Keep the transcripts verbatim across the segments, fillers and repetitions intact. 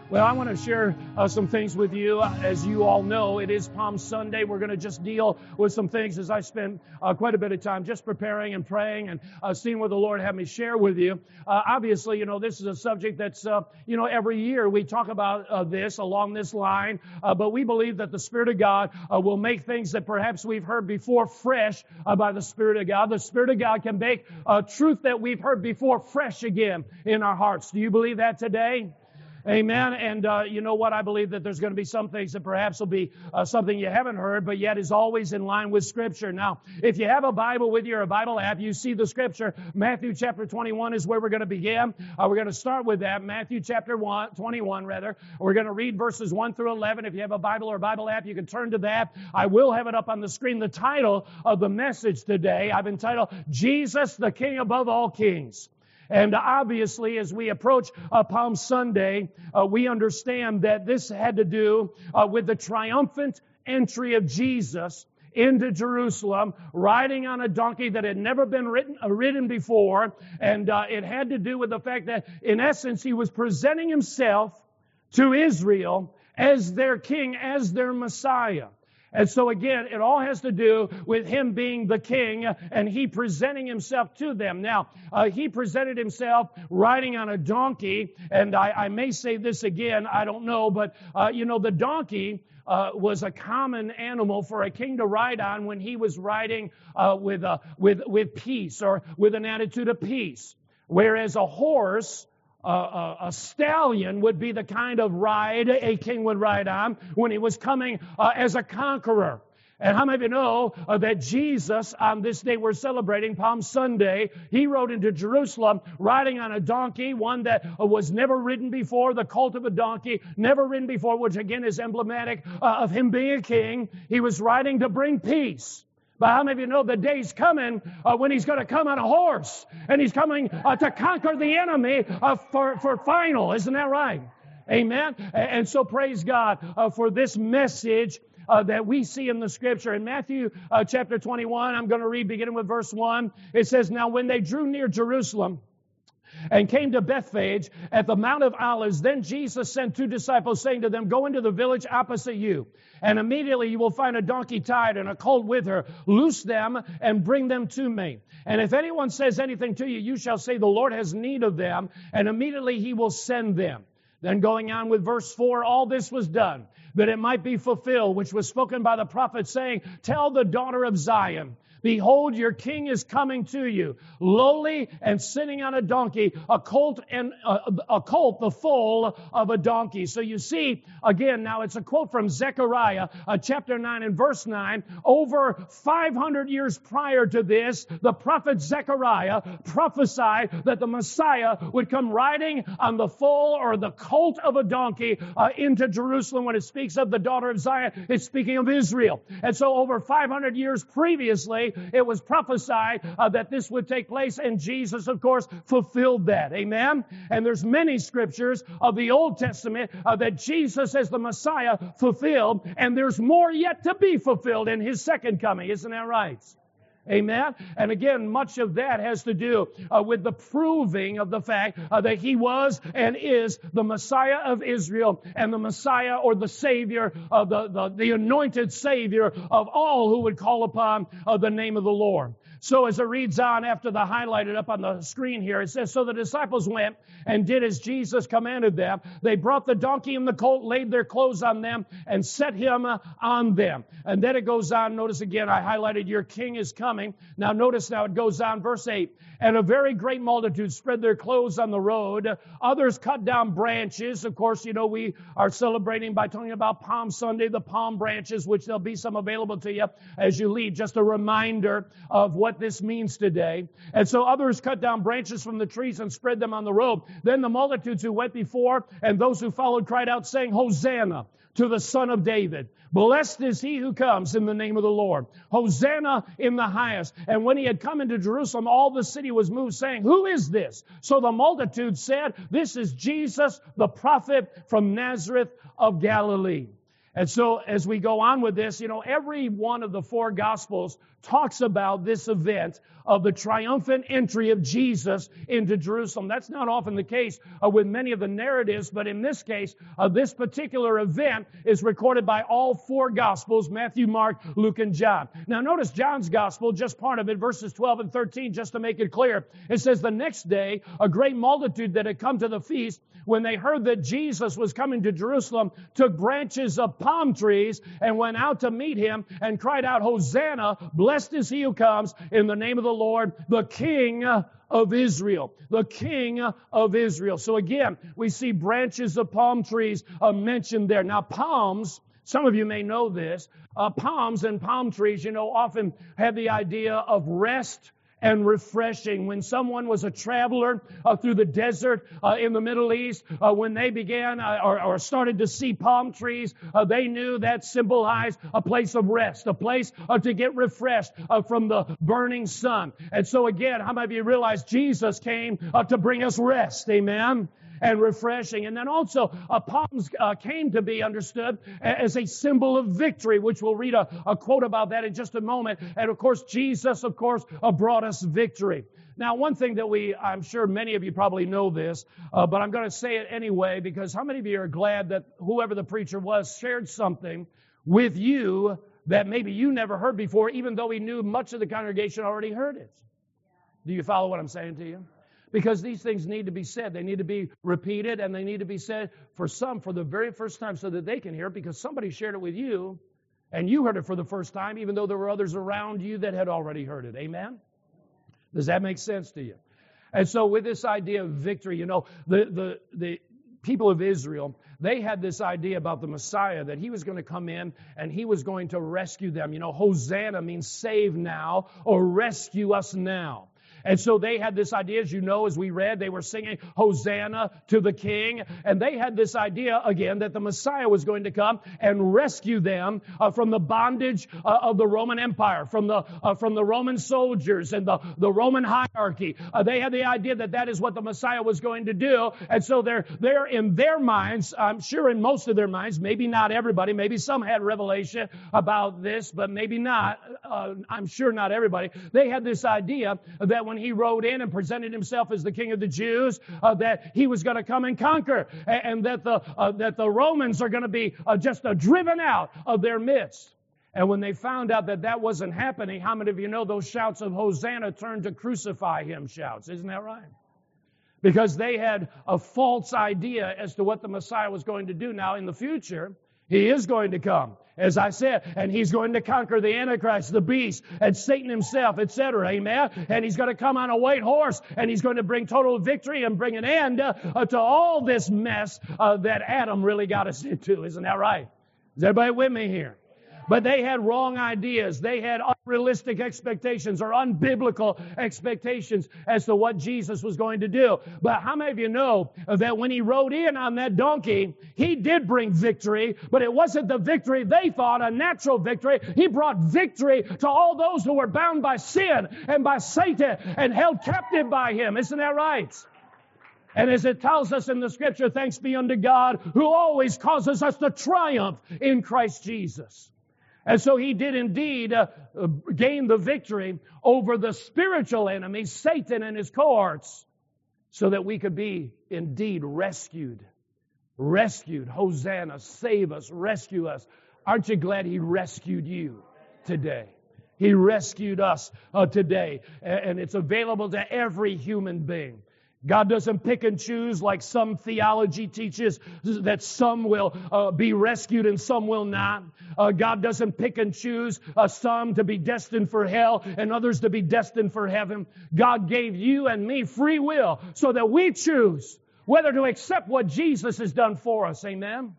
Well, I want to share uh, some things with you. As you all know, it is Palm Sunday. We're going to just deal with some things as I spend uh, quite a bit of time just preparing and praying and uh, seeing what the Lord had me share with you. Uh, obviously, you know, this is a subject that's, uh, you know, every year we talk about uh, this along this line, uh, but we believe that the Spirit of God uh, will make things that perhaps we've heard before fresh uh, by the Spirit of God. The Spirit of God can make uh, truth that we've heard before fresh again in our hearts. Do you believe that today? Amen. And uh, you know what? I believe that there's going to be some things that perhaps will be uh, something you haven't heard, but yet is always in line with Scripture. Now, if you have a Bible with you or a Bible app, you see the Scripture. Matthew chapter twenty-one is where we're going to begin. Uh, we're going to start with that. Matthew chapter one, twenty-one, rather. We're going to read verses one through eleven. If you have a Bible or a Bible app, you can turn to that. I will have it up on the screen. The title of the message today, I've entitled, Jesus, the King above all kings. And obviously, as we approach uh, Palm Sunday, uh, we understand that this had to do uh, with the triumphant entry of Jesus into Jerusalem, riding on a donkey that had never been ridden, uh, ridden before. And uh, it had to do with the fact that, in essence, he was presenting himself to Israel as their king, as their Messiah. And so again, it all has to do with him being the king and he presenting himself to them. Now, uh, he presented himself riding on a donkey, and I, I may say this again, I don't know, but uh, you know, the donkey uh, was a common animal for a king to ride on when he was riding uh, with, uh, with, with peace or with an attitude of peace. Whereas a horse, Uh, a, a stallion would be the kind of ride a king would ride on when he was coming uh, as a conqueror. And how many of you know uh, that Jesus, on this day we're celebrating, Palm Sunday, he rode into Jerusalem riding on a donkey, one that uh, was never ridden before, the colt of a donkey, never ridden before, which again is emblematic uh, of him being a king. He was riding to bring peace. But how many of you know the day's coming uh, when he's going to come on a horse and he's coming uh, to conquer the enemy uh, for, for final? Isn't that right? Amen. And so praise God uh, for this message uh, that we see in the Scripture. In Matthew uh, chapter twenty-one, I'm going to read beginning with verse one. It says, "Now when they drew near Jerusalem and came to Bethphage at the Mount of Olives, then Jesus sent two disciples, saying to them, 'Go into the village opposite you, and immediately you will find a donkey tied and a colt with her. Loose them and bring them to me. And if anyone says anything to you, you shall say, the Lord has need of them, and immediately he will send them.' Then going on with verse four, all this was done, that it might be fulfilled, which was spoken by the prophet, saying, 'Tell the daughter of Zion, behold, your king is coming to you, lowly and sitting on a donkey, a colt and uh, a colt, the foal of a donkey.'" So you see, again, now it's a quote from Zechariah, uh, chapter nine and verse nine. Over five hundred years prior to this, the prophet Zechariah prophesied that the Messiah would come riding on the foal or the colt of a donkey uh, into Jerusalem. When it speaks of the daughter of Zion, it's speaking of Israel. And so over five hundred years previously, it was prophesied uh, that this would take place, and Jesus, of course, fulfilled that. Amen? And there's many scriptures of the Old Testament uh, that Jesus as the Messiah fulfilled, and there's more yet to be fulfilled in His second coming. Isn't that right? Amen? And again, much of that has to do uh, with the proving of the fact uh, that He was and is the Messiah of Israel and the Messiah or the Savior, uh, the, the, the anointed Savior of all who would call upon uh, the name of the Lord. So as it reads on after the highlighted up on the screen here, it says, "So the disciples went and did as Jesus commanded them. They brought the donkey and the colt, laid their clothes on them, and set him uh, on them." And then it goes on. Notice again, I highlighted, "Your king is coming." Now notice now it goes on, verse eight. "And a very great multitude spread their clothes on the road. Others cut down branches." Of course, you know, we are celebrating by talking about Palm Sunday, the palm branches, which there'll be some available to you as you leave. Just a reminder of what this means today. "And so others cut down branches from the trees and spread them on the road. Then the multitudes who went before and those who followed cried out, saying, 'Hosanna to the Son of David. Blessed is he who comes in the name of the Lord. Hosanna in the highest.' And when he had come into Jerusalem, all the city was moved, saying, 'Who is this?' So the multitude said, 'This is Jesus, the prophet from Nazareth of Galilee.'" And so as we go on with this, you know, every one of the four Gospels talks about this event of the triumphant entry of Jesus into Jerusalem. That's not often the case uh, with many of the narratives, but in this case, uh, this particular event is recorded by all four Gospels, Matthew, Mark, Luke, and John. Now notice John's Gospel, just part of it, verses twelve and thirteen, just to make it clear. It says, the next day, a great multitude that had come to the feast, when they heard that Jesus was coming to Jerusalem, took branches of palm trees and went out to meet him and cried out, Hosanna, blessed is he who comes in the name of the Lord, the King of Israel. The King of Israel. So again, we see branches of palm trees uh, mentioned there. Now palms, some of you may know this, uh, palms and palm trees, you know, often have the idea of rest and refreshing. When someone was a traveler uh, through the desert uh, in the Middle East, uh, when they began uh, or, or started to see palm trees, uh, they knew that symbolized a place of rest, a place uh, to get refreshed uh, from the burning sun. And so again, how many of you realize Jesus came uh, to bring us rest? Amen. And refreshing. And then also, uh, palms uh, came to be understood as a symbol of victory, which we'll read a, a quote about that in just a moment. And of course, Jesus, of course, uh, brought us victory. Now, one thing that we, I'm sure many of you probably know this, uh, but I'm going to say it anyway, because how many of you are glad that whoever the preacher was shared something with you that maybe you never heard before, even though he knew much of the congregation already heard it? Do you follow what I'm saying to you? Because these things need to be said. They need to be repeated, and they need to be said for some for the very first time so that they can hear it, because somebody shared it with you, and you heard it for the first time, even though there were others around you that had already heard it. Amen? Does that make sense to you? And so with this idea of victory, you know, the, the, the people of Israel, they had this idea about the Messiah, that he was going to come in and he was going to rescue them. You know, Hosanna means save now or rescue us now. And so they had this idea, as you know, as we read, they were singing Hosanna to the King. And they had this idea, again, that the Messiah was going to come and rescue them uh, from the bondage uh, of the Roman Empire, from the uh, from the Roman soldiers and the, the Roman hierarchy. Uh, they had the idea that that is what the Messiah was going to do. And so they're, they're in their minds, I'm sure in most of their minds, maybe not everybody, maybe some had revelation about this, but maybe not. Uh, I'm sure not everybody. They had this idea that when he rode in and presented himself as the King of the Jews, uh, that he was going to come and conquer, and, and that the uh, that the Romans are going to be uh, just uh, driven out of their midst. And when they found out that that wasn't happening, how many of you know those shouts of Hosanna turned to crucify him shouts? Isn't that right? Because they had a false idea as to what the Messiah was going to do. Now, in the future, he is going to come, as I said, and he's going to conquer the Antichrist, the beast, and Satan himself, et cetera. Amen? And he's going to come on a white horse, and he's going to bring total victory and bring an end uh, to all this mess uh, that Adam really got us into. Isn't that right? Is everybody with me here? But they had wrong ideas. They had unrealistic expectations or unbiblical expectations as to what Jesus was going to do. But how many of you know that when he rode in on that donkey, he did bring victory, but it wasn't the victory they thought, a natural victory. He brought victory to all those who were bound by sin and by Satan and held captive by him. Isn't that right? And as it tells us in the Scripture, thanks be unto God who always causes us to triumph in Christ Jesus. And so he did indeed uh, gain the victory over the spiritual enemy, Satan and his cohorts, so that we could be indeed rescued. Rescued. Hosanna, save us, rescue us. Aren't you glad he rescued you today? He rescued us uh, today. And it's available to every human being. God doesn't pick and choose like some theology teaches that some will uh, be rescued and some will not. Uh, God doesn't pick and choose uh, some to be destined for hell and others to be destined for heaven. God gave you and me free will so that we choose whether to accept what Jesus has done for us. Amen?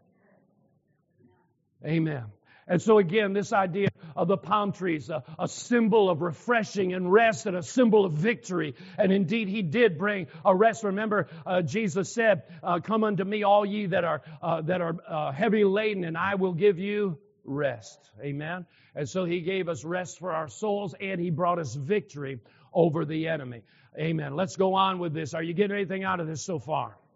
Amen. And so again, this idea of the palm trees, a, a symbol of refreshing and rest and a symbol of victory. And indeed, he did bring a rest. Remember, uh, Jesus said, uh, come unto me, all ye that are uh, that are uh, heavy laden, and I will give you rest. Amen? And so he gave us rest for our souls, and he brought us victory over the enemy. Amen. Let's go on with this. Are you getting anything out of this so far?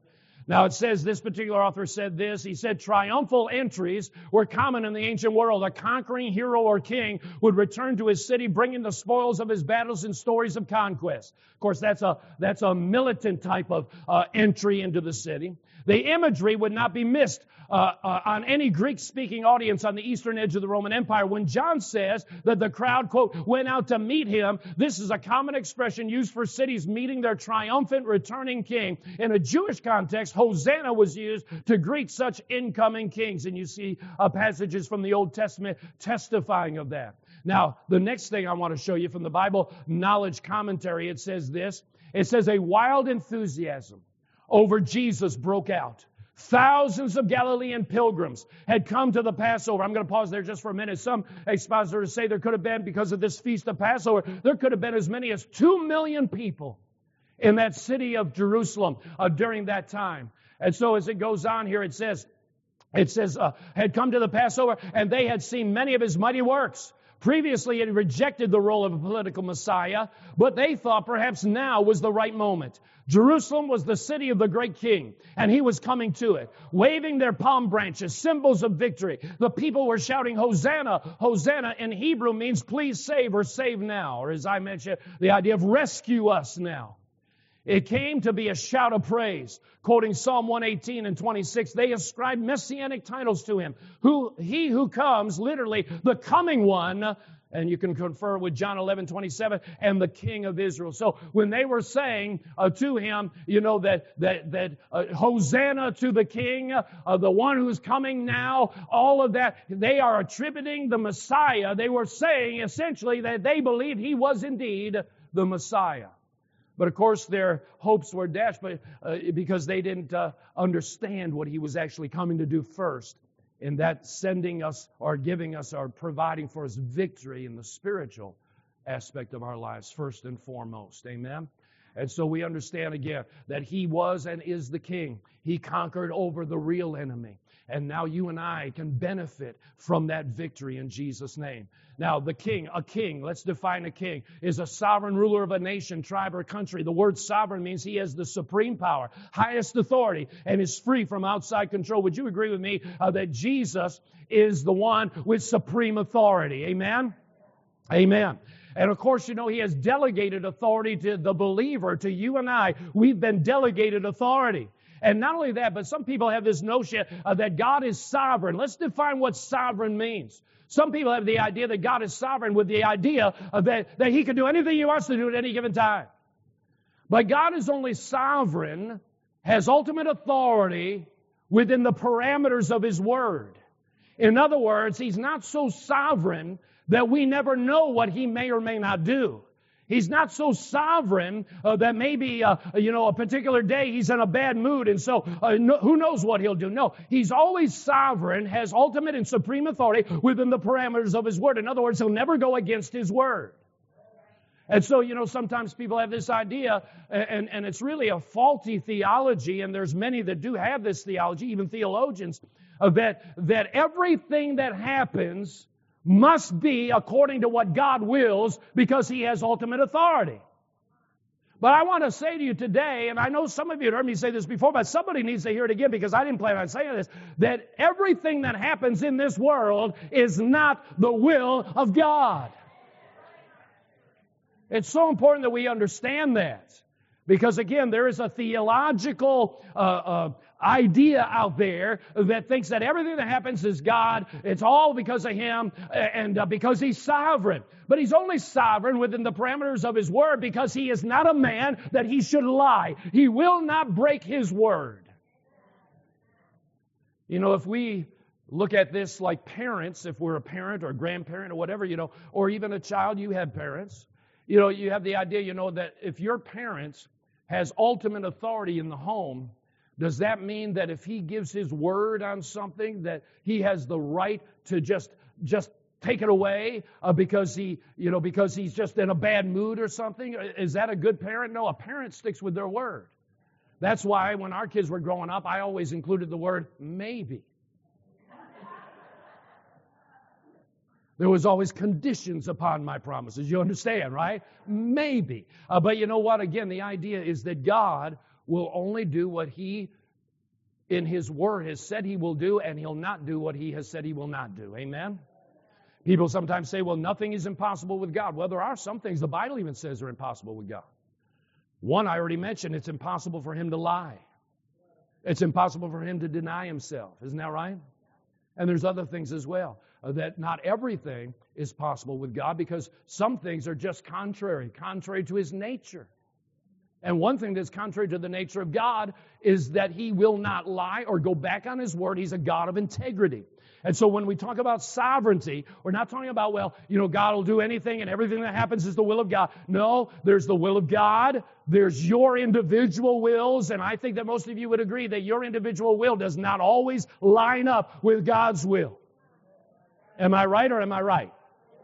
Now it says, this particular author said this, he said, triumphal entries were common in the ancient world. A conquering hero or king would return to his city, bringing the spoils of his battles and stories of conquest. Of course, that's a, that's a militant type of uh, entry into the city. The imagery would not be missed uh, uh, on any Greek-speaking audience on the eastern edge of the Roman Empire. When John says that the crowd, quote, went out to meet him, this is a common expression used for cities meeting their triumphant returning king. In a Jewish context, Hosanna was used to greet such incoming kings. And you see uh, passages from the Old Testament testifying of that. Now, the next thing I want to show you from the Bible Knowledge Commentary, it says this. It says, a wild enthusiasm over Jesus broke out. Thousands of Galilean pilgrims had come to the Passover. I'm going to pause there just for a minute. Some expositors say there could have been, because of this feast of Passover, there could have been as many as two million people in that city of Jerusalem uh, during that time. And so as it goes on here, it says, it says, uh, had come to the Passover, and they had seen many of his mighty works. Previously, it rejected the role of a political Messiah, but they thought perhaps now was the right moment. Jerusalem was the city of the great king, and he was coming to it, waving their palm branches, symbols of victory. The people were shouting, Hosanna, Hosanna in Hebrew means please save or save now, or as I mentioned, the idea of rescue us now. It came to be a shout of praise. Quoting Psalm one eighteen and twenty-six, they ascribed messianic titles to him. Who, he who comes, literally, the coming one, and you can confer with John eleven twenty-seven, and the King of Israel. So when they were saying uh, to him, you know, that that that uh, Hosanna to the King, uh, the one who's coming now, all of that, they are attributing the Messiah. They were saying essentially that they believed he was indeed the Messiah. But of course, their hopes were dashed but, uh, because they didn't uh, understand what he was actually coming to do first. In that sending us or giving us or providing for us victory in the spiritual aspect of our lives, first and foremost. Amen? And so we understand again that he was and is the king. He conquered over the real enemy. And now you and I can benefit from that victory in Jesus' name. Now, the king, a king, let's define a king, is a sovereign ruler of a nation, tribe, or country. The word sovereign means he has the supreme power, highest authority, and is free from outside control. Would you agree with me uh, that Jesus is the one with supreme authority? Amen? Amen. And of course, you know, he has delegated authority to the believer, to you and I. We've been delegated authority. And not only that, but some people have this notion uh, that God is sovereign. Let's define what sovereign means. Some people have the idea that God is sovereign with the idea of that, that he can do anything he wants to do at any given time. But God is only sovereign, has ultimate authority within the parameters of his word. In other words, he's not so sovereign that we never know what he may or may not do. He's not so sovereign uh, that maybe, uh, you know, a particular day he's in a bad mood and so uh, no, who knows what he'll do. No, he's always sovereign, has ultimate and supreme authority within the parameters of his word. In other words, he'll never go against his word. And so, you know, sometimes people have this idea, and, and it's really a faulty theology, and there's many that do have this theology, even theologians, uh, that, that everything that happens must be according to what God wills because he has ultimate authority. But I want to say to you today, and I know some of you have heard me say this before, but somebody needs to hear it again because I didn't plan on saying this, that everything that happens in this world is not the will of God. It's so important that we understand that. Because again, there is a theological uh, uh, idea out there that thinks that everything that happens is God. It's all because of him and uh, because he's sovereign. But he's only sovereign within the parameters of his word because he is not a man that he should lie. He will not break his word. You know, if we look at this like parents, if we're a parent or a grandparent or whatever, you know, or even a child, you have parents. You know, you have the idea, you know, that if your parent has ultimate authority in the home, does that mean that if he gives his word on something that he has the right to just just take it away uh, because he, you know, because he's just in a bad mood or something? Is that a good parent? No, a parent sticks with their word. That's why when our kids were growing up, I always included the word maybe. There was always conditions upon my promises. You understand, right? Maybe. Uh, but you know what? Again, the idea is that God will only do what he in His Word has said He will do, and He'll not do what He has said He will not do. Amen? People sometimes say, well, nothing is impossible with God. Well, there are some things the Bible even says are impossible with God. One, I already mentioned, it's impossible for Him to lie. It's impossible for Him to deny Himself. Isn't that right? And there's other things as well. Uh, that not everything is possible with God, because some things are just contrary, contrary to His nature. And one thing that's contrary to the nature of God is that He will not lie or go back on His word. He's a God of integrity. And so when we talk about sovereignty, we're not talking about, well, you know, God will do anything and everything that happens is the will of God. No, there's the will of God. There's your individual wills. And I think that most of you would agree that your individual will does not always line up with God's will. Am I right or am I right?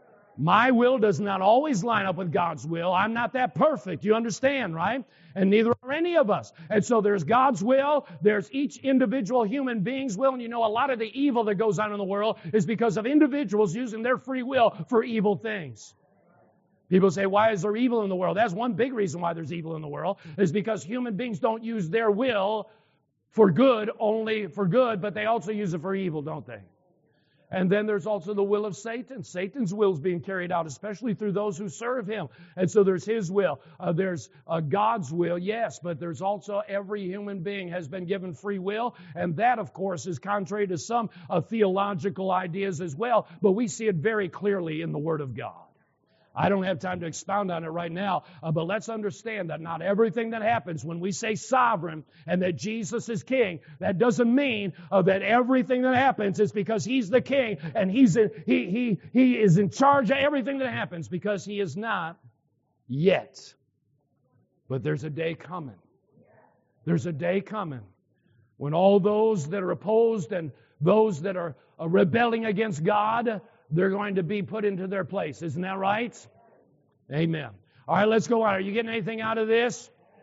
My will does not always line up with God's will. I'm not that perfect. You understand, right? And neither are any of us. And so there's God's will. There's each individual human being's will. And you know, a lot of the evil that goes on in the world is because of individuals using their free will for evil things. People say, why is there evil in the world? That's one big reason why there's evil in the world, is because human beings don't use their will for good, only for good, but they also use it for evil, don't they? And then there's also the will of Satan. Satan's will is being carried out, especially through those who serve him. And so there's his will. Uh, there's uh, God's will, yes, but there's also every human being has been given free will. And that, of course, is contrary to some uh, theological ideas as well. But we see it very clearly in the Word of God. I don't have time to expound on it right now, uh, but let's understand that not everything that happens when we say sovereign and that Jesus is king, that doesn't mean uh, that everything that happens is because He's the king and He's in, he, he, he is in charge of everything that happens, because He is not yet. But there's a day coming. There's a day coming when all those that are opposed and those that are uh, rebelling against God, they're going to be put into their place. Isn't that right? Amen. All right, let's go on. Are you getting anything out of this?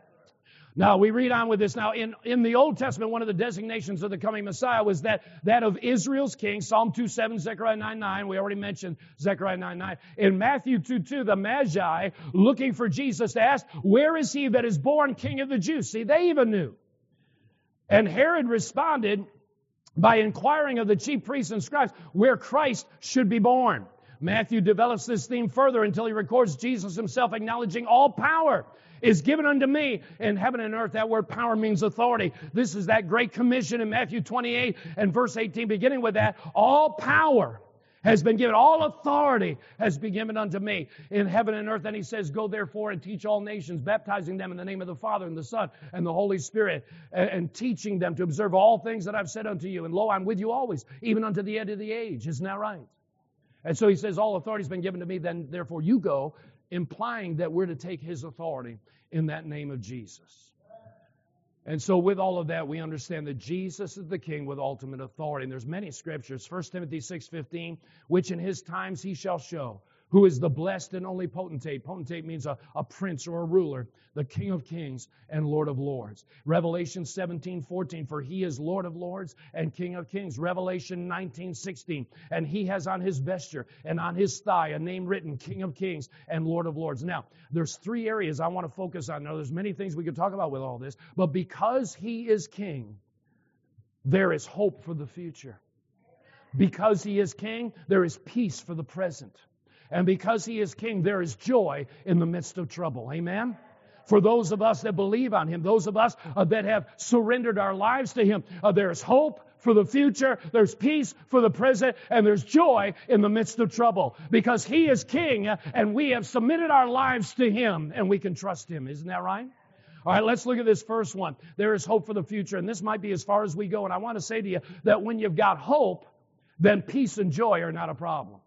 Now, we read on with this. Now, in, in the Old Testament, one of the designations of the coming Messiah was that, that of Israel's king. Psalm two seven, Zechariah nine nine. We already mentioned Zechariah nine nine. In Matthew two two, the Magi, looking for Jesus, asked, where is He that is born King of the Jews? See, they even knew. And Herod responded by inquiring of the chief priests and scribes where Christ should be born. Matthew develops this theme further until he records Jesus Himself acknowledging all power is given unto me in heaven and earth. That word power means authority. This is that great commission in Matthew twenty-eight and verse eighteen, beginning with that. All power has been given. All authority has been given unto me in heaven and earth. And He says, go therefore and teach all nations, baptizing them in the name of the Father and the Son and the Holy Spirit, and, and teaching them to observe all things that I've said unto you. And lo, I'm with you always, even unto the end of the age. Isn't that right? And so He says, all authority has been given to me, then therefore you go, implying that we're to take His authority in that name of Jesus. And so with all of that, we understand that Jesus is the King with ultimate authority. And there's many scriptures. First Timothy six fifteen, which in His times He shall show, who is the blessed and only potentate. Potentate means a, a prince or a ruler, the King of kings and Lord of lords. Revelation seventeen fourteen, for He is Lord of lords and King of kings. Revelation nineteen sixteen, and He has on His vesture and on His thigh a name written, King of kings and Lord of lords. Now, there's three areas I want to focus on. Now, there's many things we could talk about with all this, but because He is King, there is hope for the future. Because He is King, there is peace for the present. And because He is King, there is joy in the midst of trouble. Amen? For those of us that believe on Him, those of us uh, that have surrendered our lives to Him, uh, there's hope for the future, there's peace for the present, and there's joy in the midst of trouble. Because He is King, uh, and we have submitted our lives to Him, and we can trust Him. Isn't that right? All right, let's look at this first one. There is hope for the future, and this might be as far as we go. And I want to say to you that when you've got hope, then peace and joy are not a problem.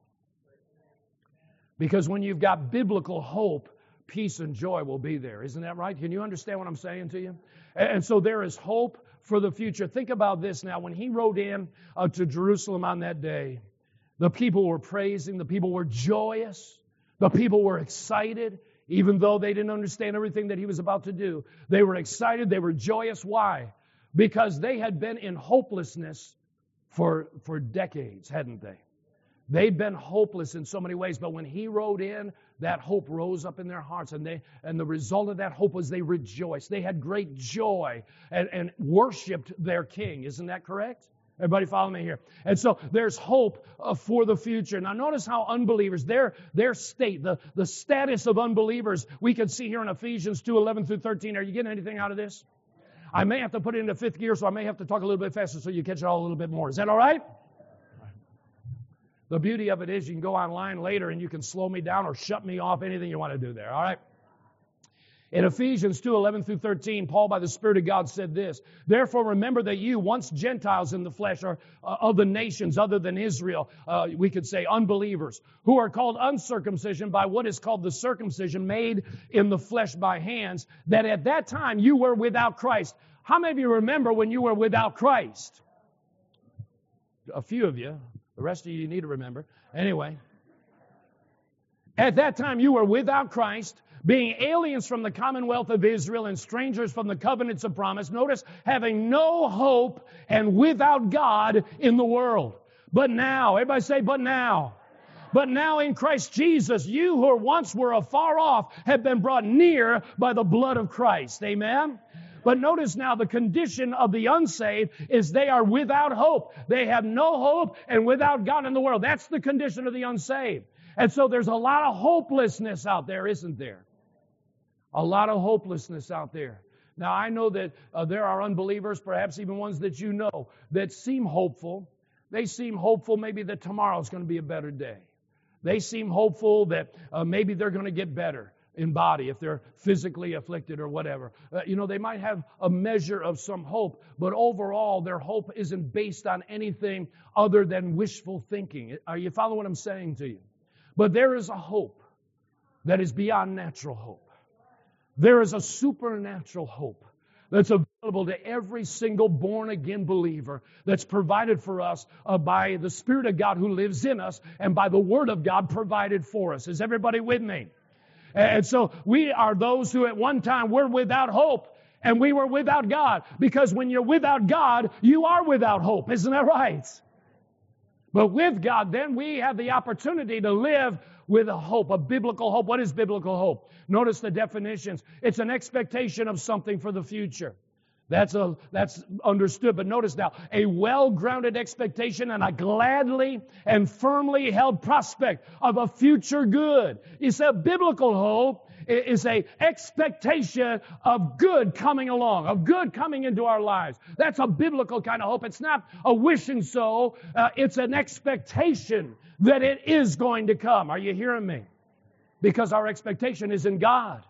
Because when you've got biblical hope, peace and joy will be there. Isn't that right? Can you understand what I'm saying to you? And so there is hope for the future. Think about this now. When He rode in uh, to Jerusalem on that day, the people were praising, the people were joyous, the people were excited, even though they didn't understand everything that He was about to do. They were excited, they were joyous. Why? Because they had been in hopelessness for, for decades, hadn't they? They'd been hopeless in so many ways, but when he rode in, that hope rose up in their hearts, and they and the result of that hope was they rejoiced. They had great joy and, and worshipped their king. Isn't that correct? Everybody follow me here. And so there's hope uh, for the future. Now notice how unbelievers, their, their state, the, the status of unbelievers, we can see here in Ephesians two, eleven through thirteen. Are you getting anything out of this? I may have to put it into fifth gear, so I may have to talk a little bit faster so you catch it all a little bit more. Is that all right? The beauty of it is you can go online later and you can slow me down or shut me off, anything you want to do there, all right? In Ephesians two, eleven through thirteen, Paul, by the Spirit of God, said this, "Therefore remember that you, once Gentiles in the flesh, are uh, of the nations other than Israel," uh, we could say unbelievers, "who are called uncircumcision by what is called the circumcision made in the flesh by hands, that at that time you were without Christ." How many of you remember when you were without Christ? A few of you. The rest of you, you need to remember. Anyway. At that time you were without Christ, being aliens from the commonwealth of Israel and strangers from the covenants of promise. Notice, having no hope and without God in the world. But now, everybody say, but now. But now in Christ Jesus, you who once were afar off have been brought near by the blood of Christ. Amen? But notice now the condition of the unsaved is they are without hope. They have no hope and without God in the world. That's the condition of the unsaved. And so there's a lot of hopelessness out there, isn't there? A lot of hopelessness out there. Now, I know that uh, there are unbelievers, perhaps even ones that you know, that seem hopeful. They seem hopeful maybe that tomorrow's going to be a better day. They seem hopeful that uh, maybe they're going to get better in body if they're physically afflicted or whatever. Uh, you know, they might have a measure of some hope, but overall their hope isn't based on anything other than wishful thinking. Are you following what I'm saying to you? But there is a hope that is beyond natural hope. There is a supernatural hope that's available to every single born-again believer that's provided for us uh, by the Spirit of God who lives in us and by the Word of God provided for us. Is everybody with me? And so we are those who at one time were without hope and we were without God. Because when you're without God, you are without hope. Isn't that right? But with God, then we have the opportunity to live with a hope, a biblical hope. What is biblical hope? Notice the definitions. It's an expectation of something for the future. That's a, that's understood. But notice now, a well-grounded expectation and a gladly and firmly held prospect of a future good. You see, biblical hope is a expectation of good coming along, of good coming into our lives. That's a biblical kind of hope. It's not a wish and so. Uh, it's an expectation that it is going to come. Are you hearing me? Because our expectation is in God.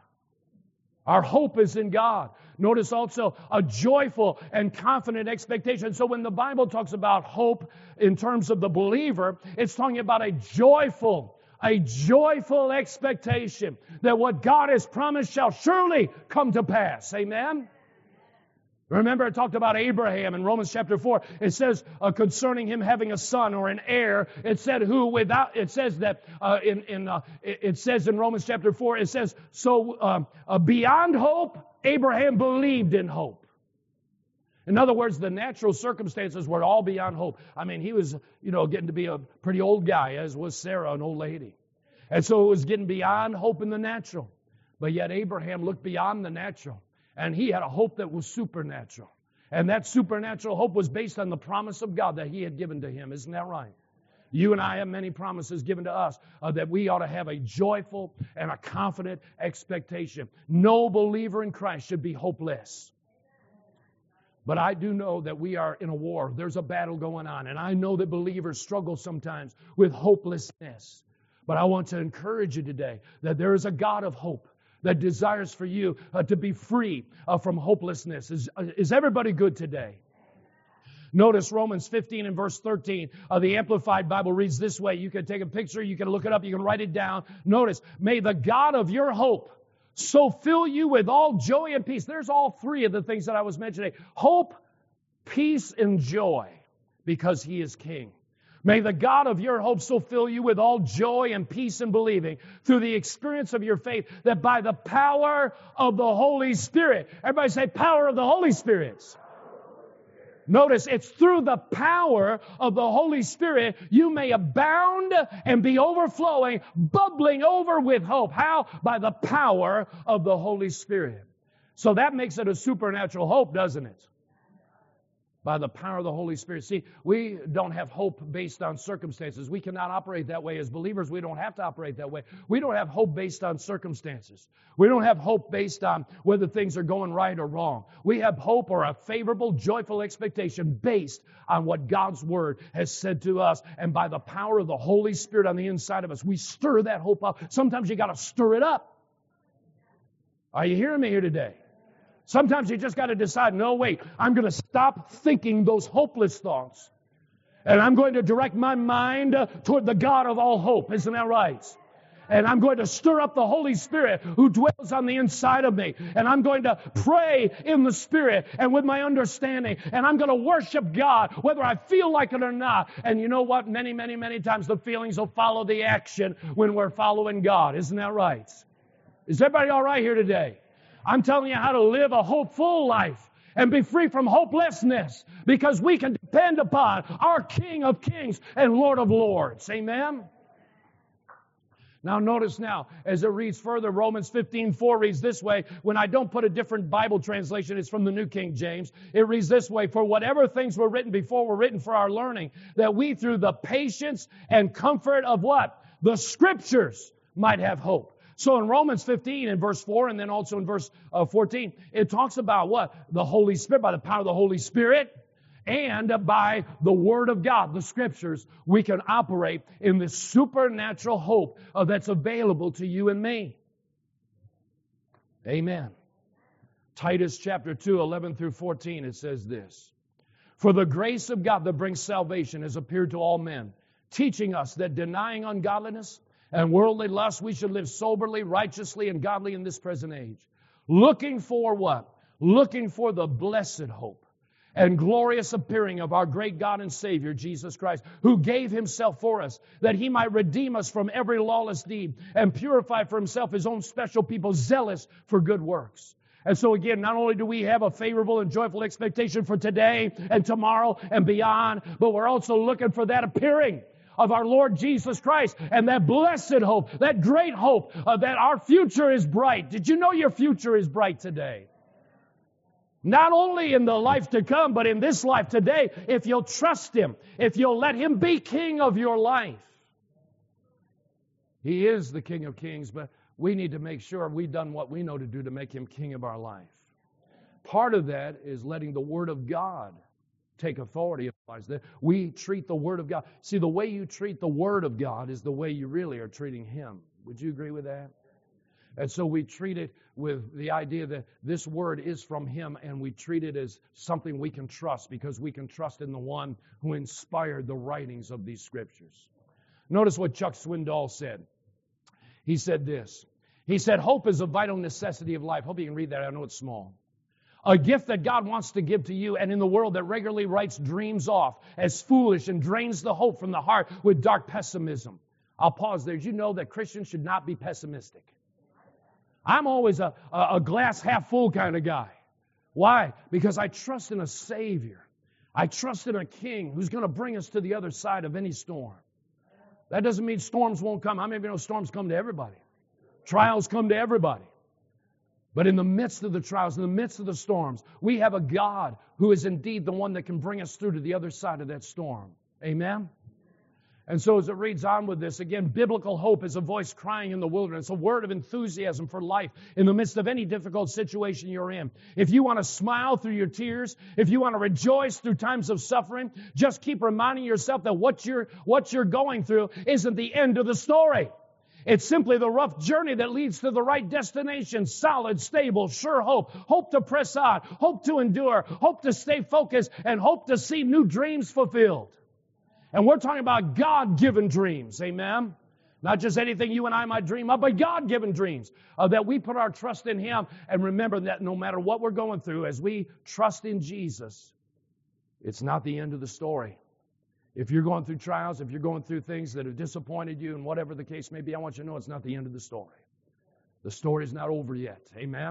Our hope is in God. Notice also a joyful and confident expectation. So when the Bible talks about hope in terms of the believer, it's talking about a joyful, a joyful expectation that what God has promised shall surely come to pass. Amen? Remember, I talked about Abraham in Romans chapter four. It says uh, concerning him having a son or an heir. It said who without. It says that uh, in in uh, it, it says in Romans chapter four. It says so uh, uh, beyond hope, Abraham believed in hope. In other words, the natural circumstances were all beyond hope. I mean, he was you know getting to be a pretty old guy, as was Sarah, an old lady, and so it was getting beyond hope in the natural. But yet Abraham looked beyond the natural. And he had a hope that was supernatural. And that supernatural hope was based on the promise of God that he had given to him. Isn't that right? You and I have many promises given to us uh, that we ought to have a joyful and a confident expectation. No believer in Christ should be hopeless. But I do know that we are in a war. There's a battle going on. And I know that believers struggle sometimes with hopelessness. But I want to encourage you today that there is a God of hope that desires for you uh, to be free uh, from hopelessness. Is, uh, is everybody good today? Notice Romans fifteen and verse thirteen. Uh, the Amplified Bible reads this way. You can take a picture, you can look it up, you can write it down. Notice, may the God of your hope so fill you with all joy and peace. There's all three of the things that I was mentioning. Hope, peace, and joy, because He is King. May the God of your hope so fill you with all joy and peace in believing through the experience of your faith, that by the power of the Holy Spirit, everybody say power of the Holy Spirit. Notice, it's through the power of the Holy Spirit you may abound and be overflowing, bubbling over with hope. How? By the power of the Holy Spirit. So that makes it a supernatural hope, doesn't it? By the power of the Holy Spirit. See, we don't have hope based on circumstances. We cannot operate that way. As believers, we don't have to operate that way. We don't have hope based on circumstances. We don't have hope based on whether things are going right or wrong. We have hope or a favorable, joyful expectation based on what God's Word has said to us. And by the power of the Holy Spirit on the inside of us, we stir that hope up. Sometimes you got to stir it up. Are you hearing me here today? Sometimes you just got to decide, no, wait, I'm going to stop thinking those hopeless thoughts. And I'm going to direct my mind uh, toward the God of all hope. Isn't that right? And I'm going to stir up the Holy Spirit who dwells on the inside of me. And I'm going to pray in the Spirit and with my understanding. And I'm going to worship God whether I feel like it or not. And you know what? Many, many, many times the feelings will follow the action when we're following God. Isn't that right? Is everybody all right here today? I'm telling you how to live a hopeful life and be free from hopelessness because we can depend upon our King of Kings and Lord of Lords. Amen? Now notice now, as it reads further, Romans fifteen four reads this way. When I don't put a different Bible translation, it's from the New King James. It reads this way, for whatever things were written before were written for our learning, that we through the patience and comfort of what? The Scriptures might have hope. So in Romans fifteen in verse four and then also in verse uh, fourteen, it talks about what? The Holy Spirit, by the power of the Holy Spirit and by the Word of God, the Scriptures, we can operate in this supernatural hope uh, that's available to you and me. Amen. Titus chapter two, eleven through fourteen, it says this. For the grace of God that brings salvation has appeared to all men, teaching us that denying ungodliness and worldly lust, we should live soberly, righteously, and godly in this present age. Looking for what? Looking for the blessed hope and glorious appearing of our great God and Savior, Jesus Christ, who gave Himself for us, that He might redeem us from every lawless deed and purify for Himself His own special people, zealous for good works. And so again, not only do we have a favorable and joyful expectation for today and tomorrow and beyond, but we're also looking for that appearing of our Lord Jesus Christ and that blessed hope, that great hope uh, that our future is bright. Did you know your future is bright today? Not only in the life to come, but in this life today, if you'll trust Him, if you'll let Him be King of your life. He is the King of Kings, but we need to make sure we've done what we know to do to make Him King of our life. Part of that is letting the Word of God take authority. That we treat the Word of God. See, the way you treat the Word of God is the way you really are treating Him. Would you agree with that? And so we treat it with the idea that this Word is from Him, and we treat it as something we can trust because we can trust in the one who inspired the writings of these Scriptures. Notice what Chuck Swindoll said. He said this. He said, hope is a vital necessity of life. Hope you can read that. I know it's small. A gift that God wants to give to you and in the world that regularly writes dreams off as foolish and drains the hope from the heart with dark pessimism. I'll pause there. Did you know that Christians should not be pessimistic? I'm always a, a, a glass half full kind of guy. Why? Because I trust in a Savior. I trust in a King who's going to bring us to the other side of any storm. That doesn't mean storms won't come. How many of you know storms come to everybody? Trials come to everybody. But in the midst of the trials, in the midst of the storms, we have a God who is indeed the one that can bring us through to the other side of that storm. Amen? And so as it reads on with this, again, biblical hope is a voice crying in the wilderness, a word of enthusiasm for life in the midst of any difficult situation you're in. If you want to smile through your tears, if you want to rejoice through times of suffering, just keep reminding yourself that what you're, what you're going through isn't the end of the story. It's simply the rough journey that leads to the right destination. Solid, stable, sure hope. Hope to press on. Hope to endure. Hope to stay focused. And hope to see new dreams fulfilled. And we're talking about God-given dreams. Amen? Not just anything you and I might dream of, but God-given dreams. Uh, that we put our trust in Him. And remember that no matter what we're going through, as we trust in Jesus, it's not the end of the story. If you're going through trials, if you're going through things that have disappointed you, and whatever the case may be, I want you to know it's not the end of the story. The story is not over yet. Amen?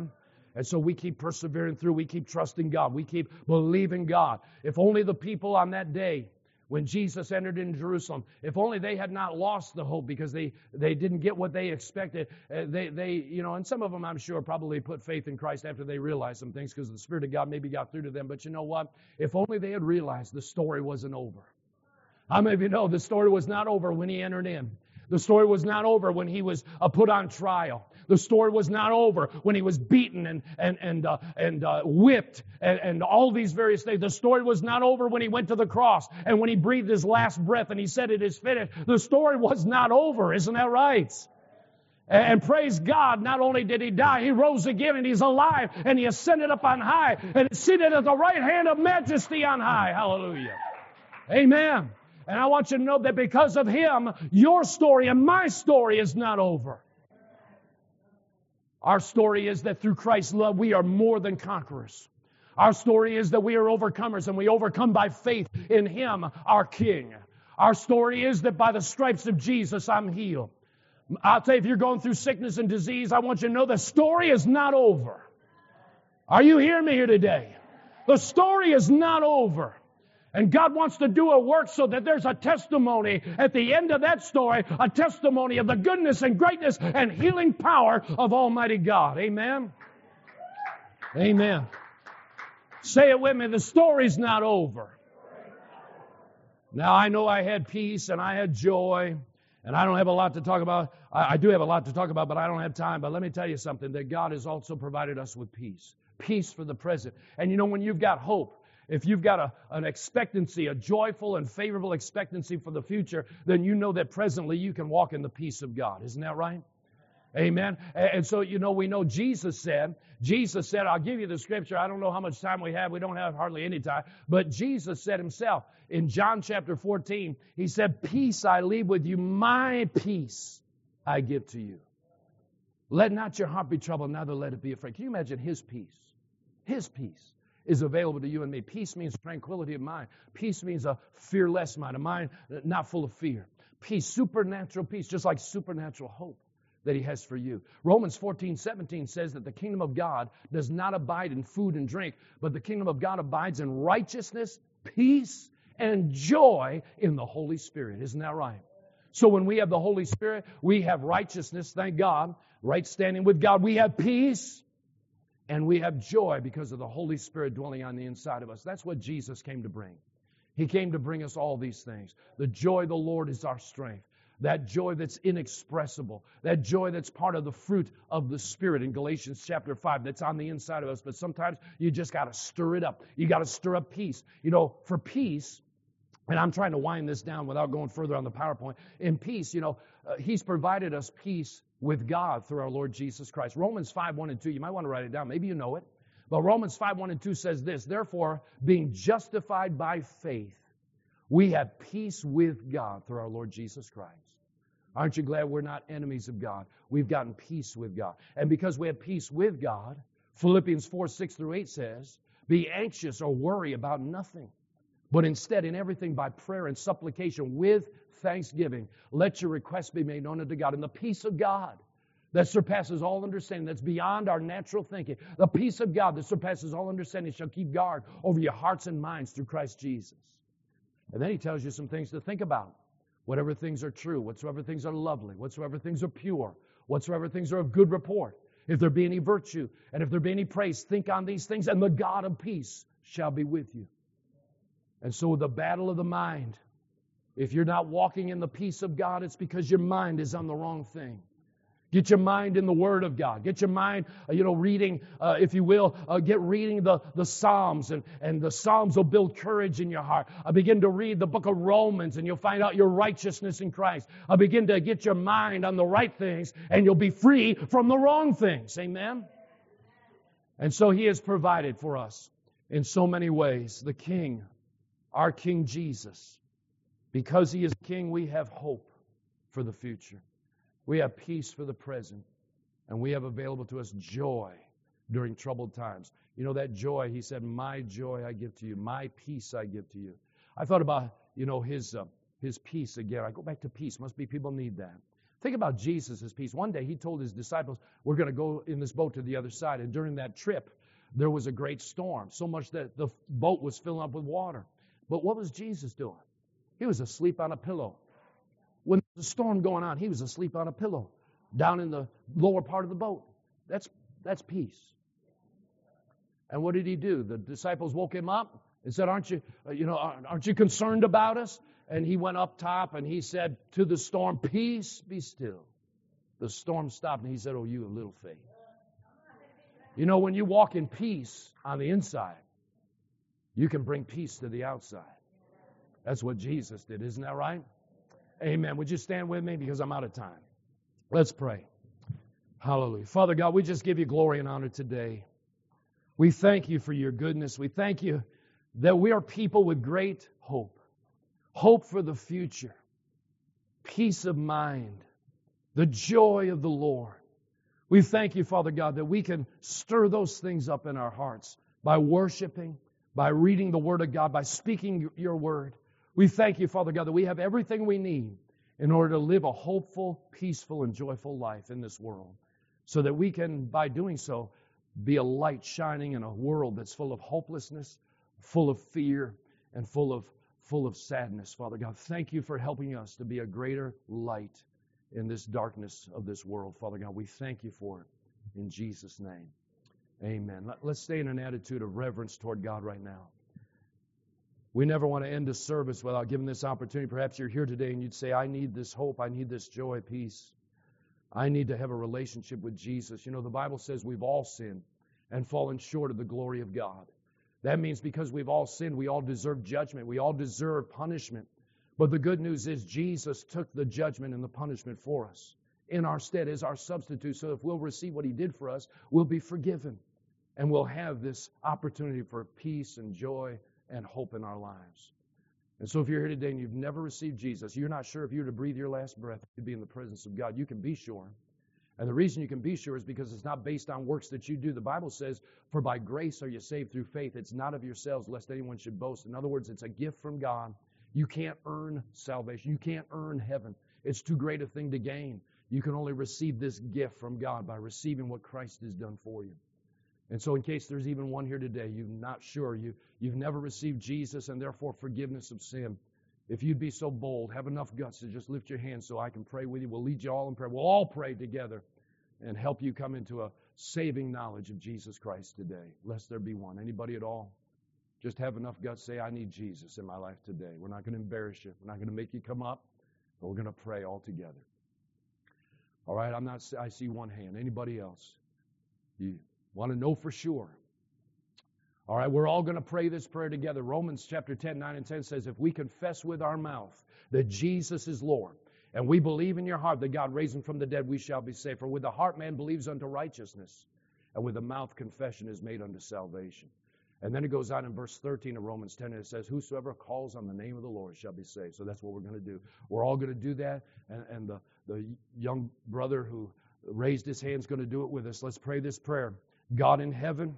And so we keep persevering through. We keep trusting God. We keep believing God. If only the people on that day when Jesus entered into Jerusalem, if only they had not lost the hope because they, they didn't get what they expected. Uh, they, they, you know, and some of them, I'm sure, probably put faith in Christ after they realized some things because the Spirit of God maybe got through to them. But you know what? If only they had realized the story wasn't over. How many of you know the story was not over when he entered in? The story was not over when he was uh, put on trial. The story was not over when he was beaten and and and uh, and uh, whipped and, and all these various things. The story was not over when he went to the cross and when he breathed his last breath and he said, "It is finished." The story was not over. Isn't that right? And, and praise God, not only did he die, he rose again and he's alive and he ascended up on high and is seated at the right hand of majesty on high. Hallelujah. Amen. And I want you to know that because of him, your story and my story is not over. Our story is that through Christ's love, we are more than conquerors. Our story is that we are overcomers and we overcome by faith in him, our King. Our story is that by the stripes of Jesus, I'm healed. I'll tell you, if you're going through sickness and disease, I want you to know the story is not over. Are you hearing me here today? The story is not over. And God wants to do a work so that there's a testimony at the end of that story, a testimony of the goodness and greatness and healing power of Almighty God. Amen? Amen. Say it with me, the story's not over. Now, I know I had peace and I had joy, and I don't have a lot to talk about. I, I do have a lot to talk about, but I don't have time. But let me tell you something, that God has also provided us with peace. Peace for the present. And you know, when you've got hope, if you've got a, an expectancy, a joyful and favorable expectancy for the future, then you know that presently you can walk in the peace of God. Isn't that right? Amen. And so, you know, we know Jesus said, Jesus said, I'll give you the scripture. I don't know how much time we have. We don't have hardly any time. But Jesus said himself in John chapter fourteen, he said, "Peace I leave with you, my peace I give to you. Let not your heart be troubled, neither let it be afraid." Can you imagine his peace? His peace is available to you and me. Peace means tranquility of mind. Peace means a fearless mind, a mind not full of fear. Peace, supernatural peace, just like supernatural hope that he has for you. Romans fourteen seventeen says that the kingdom of God does not abide in food and drink, but the kingdom of God abides in righteousness, peace, and joy in the Holy Spirit. Isn't that right? So when we have the Holy Spirit, we have righteousness, thank God, right standing with God. We have peace. And we have joy because of the Holy Spirit dwelling on the inside of us. That's what Jesus came to bring. He came to bring us all these things. The joy of the Lord is our strength. That joy that's inexpressible. That joy that's part of the fruit of the Spirit in Galatians chapter five that's on the inside of us. But sometimes you just got to stir it up. You got to stir up peace. You know, for peace, and I'm trying to wind this down without going further on the PowerPoint. In peace, you know, uh, He's provided us peace with God through our Lord Jesus Christ. Romans five, one and two, you might want to write it down. Maybe you know it. But Romans five, one and two says this, "Therefore, being justified by faith, we have peace with God through our Lord Jesus Christ." Aren't you glad we're not enemies of God? We've gotten peace with God. And because we have peace with God, Philippians four, six through eight says, "Be anxious or worry about nothing, but instead in everything by prayer and supplication with thanksgiving, let your requests be made known unto God." And the peace of God that surpasses all understanding, that's beyond our natural thinking, the peace of God that surpasses all understanding shall keep guard over your hearts and minds through Christ Jesus. And then he tells you some things to think about. Whatever things are true, whatsoever things are lovely, whatsoever things are pure, whatsoever things are of good report, if there be any virtue, and if there be any praise, think on these things, and the God of peace shall be with you. And so the battle of the mind, if you're not walking in the peace of God, it's because your mind is on the wrong thing. Get your mind in the Word of God. Get your mind, uh, you know, reading, uh, if you will, uh, get reading the, the Psalms, and, and the Psalms will build courage in your heart. Uh, begin to read the book of Romans, and you'll find out your righteousness in Christ. Uh, begin to get your mind on the right things, and you'll be free from the wrong things. Amen? And so He has provided for us in so many ways. The King, our King Jesus. Because He is King, we have hope for the future. We have peace for the present, and we have available to us joy during troubled times. You know, that joy, He said, "My joy I give to you, my peace I give to you." I thought about, you know, His uh, His peace again. I go back to peace. Must be people need that. Think about Jesus' peace. One day he told his disciples, we're going to go in this boat to the other side. And during that trip, there was a great storm, so much that the boat was filling up with water. But what was Jesus doing? He was asleep on a pillow. When there was a storm going on, he was asleep on a pillow down in the lower part of the boat. That's, that's peace. And what did he do? The disciples woke him up and said, aren't you, uh, you know, aren't you concerned about us? And he went up top and he said to the storm, peace, be still. The storm stopped and he said, oh, you of little faith. You know, when you walk in peace on the inside, you can bring peace to the outside. That's what Jesus did. Isn't that right? Amen. Would you stand with me because I'm out of time? Let's pray. Hallelujah. Father God, we just give you glory and honor today. We thank you for your goodness. We thank you that we are people with great hope. Hope for the future. Peace of mind. The joy of the Lord. We thank you, Father God, that we can stir those things up in our hearts by worshiping, by reading the Word of God, by speaking your Word. We thank you, Father God, that we have everything we need in order to live a hopeful, peaceful, and joyful life in this world, so that we can, by doing so, be a light shining in a world that's full of hopelessness, full of fear, and full of full of sadness, Father God. Thank you for helping us to be a greater light in this darkness of this world, Father God. We thank you for it. In Jesus' name, amen. Let's stay in an attitude of reverence toward God right now. We never want to end a service without giving this opportunity. Perhaps you're here today and you'd say, I need this hope, I need this joy, peace. I need to have a relationship with Jesus. You know, the Bible says we've all sinned and fallen short of the glory of God. That means because we've all sinned, we all deserve judgment. We all deserve punishment. But the good news is Jesus took the judgment and the punishment for us in our stead as our substitute. So if we'll receive what he did for us, we'll be forgiven. And we'll have this opportunity for peace and joy and hope in our lives. And so if you're here today and you've never received Jesus, you're not sure if you were to breathe your last breath to be in the presence of God, you can be sure. And the reason you can be sure is because it's not based on works that you do. The Bible says, for by grace are you saved through faith. It's not of yourselves, lest anyone should boast. In other words, it's a gift from God. You can't earn salvation. You can't earn heaven. It's too great a thing to gain. You can only receive this gift from God by receiving what Christ has done for you. And so in case there's even one here today, you're not sure, you, you've never received Jesus and therefore forgiveness of sin, if you'd be so bold, have enough guts to just lift your hand so I can pray with you. We'll lead you all in prayer. We'll all pray together and help you come into a saving knowledge of Jesus Christ today, lest there be one. Anybody at all? Just have enough guts, say, I need Jesus in my life today. We're not going to embarrass you. We're not going to make you come up, but we're going to pray all together. All right, I'm not. I see one hand. Anybody else? You want to know for sure? All right, we're all going to pray this prayer together. Romans chapter ten, nine and ten says, if we confess with our mouth that Jesus is Lord, and we believe in your heart that God raised him from the dead, we shall be saved. For with the heart man believes unto righteousness, and with the mouth confession is made unto salvation. And then it goes on in verse thirteen of Romans ten, and it says, whosoever calls on the name of the Lord shall be saved. So that's what we're going to do. We're all going to do that, and, and the, the young brother who raised his hand is going to do it with us. Let's pray this prayer. God in heaven,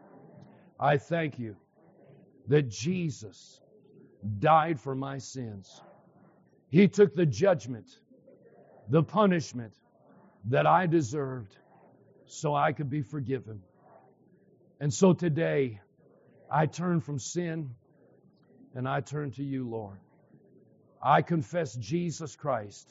I thank you that Jesus died for my sins. He took the judgment, the punishment that I deserved so I could be forgiven. And so today, I turn from sin and I turn to you, Lord. I confess Jesus Christ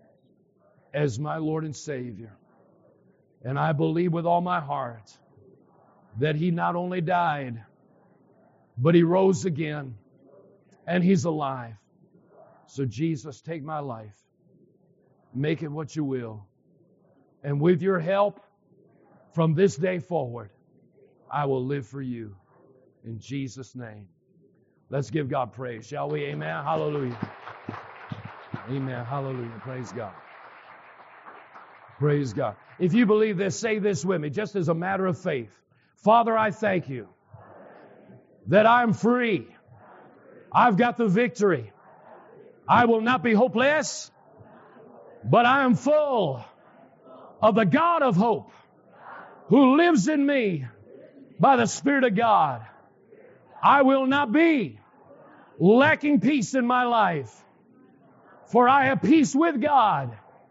as my Lord and Savior. And I believe with all my heart that He not only died, but He rose again and He's alive. So Jesus, take my life. Make it what you will. And with your help, from this day forward, I will live for you. In Jesus' name. Let's give God praise, shall we? Amen. Hallelujah. Amen. Hallelujah. Praise God. Praise God. If you believe this, say this with me, just as a matter of faith. Father, I thank you that I'm free. I've got the victory. I will not be hopeless, but I am full of the God of hope who lives in me by the Spirit of God. I will not be lacking peace in my life, for I have peace with God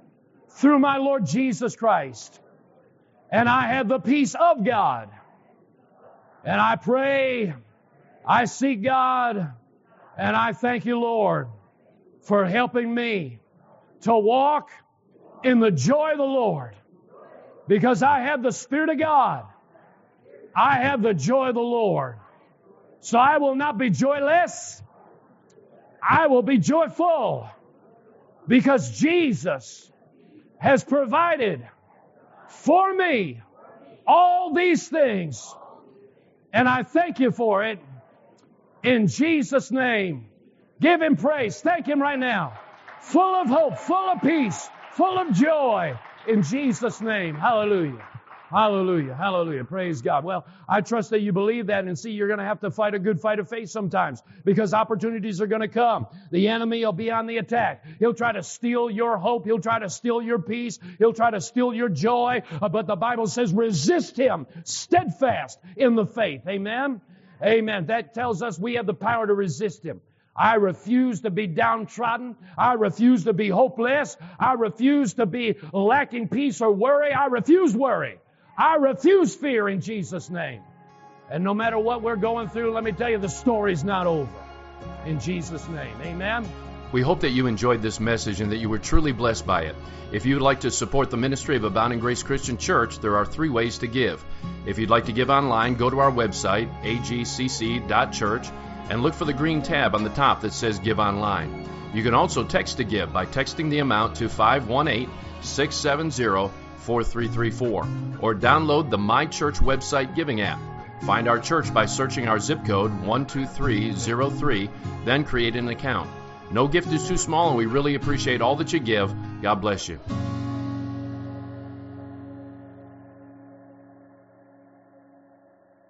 through my Lord Jesus Christ. And I have the peace of God. And I pray, I seek God, and I thank you, Lord, for helping me to walk in the joy of the Lord. Because I have the Spirit of God. I have the joy of the Lord. So I will not be joyless. I will be joyful. Because Jesus has provided for me all these things. And I thank you for it. In Jesus' name. Give Him praise. Thank Him right now. Full of hope, full of peace, full of joy. In Jesus' name. Hallelujah. Hallelujah. Hallelujah. Praise God. Well, I trust that you believe that, and see, you're going to have to fight a good fight of faith sometimes, because opportunities are going to come. The enemy will be on the attack. He'll try to steal your hope. He'll try to steal your peace. He'll try to steal your joy. Uh, but the Bible says resist him steadfast in the faith. Amen. Amen. That tells us we have the power to resist him. I refuse to be downtrodden. I refuse to be hopeless. I refuse to be lacking peace or worry. I refuse worry. I refuse fear in Jesus' name. And no matter what we're going through, let me tell you, the story's not over. In Jesus' name. Amen. We hope that you enjoyed this message and that you were truly blessed by it. If you would like to support the ministry of Abounding Grace Christian Church, there are three ways to give. If you'd like to give online, go to our website, a g c c dot church, and look for the green tab on the top that says Give Online. You can also text to give by texting the amount to five one eight, six seven zero, four three three four, or download the My Church website giving app. Find our church by searching our zip code one two three zero three, then create an account. No gift is too small, and we really appreciate all that you give. God bless you.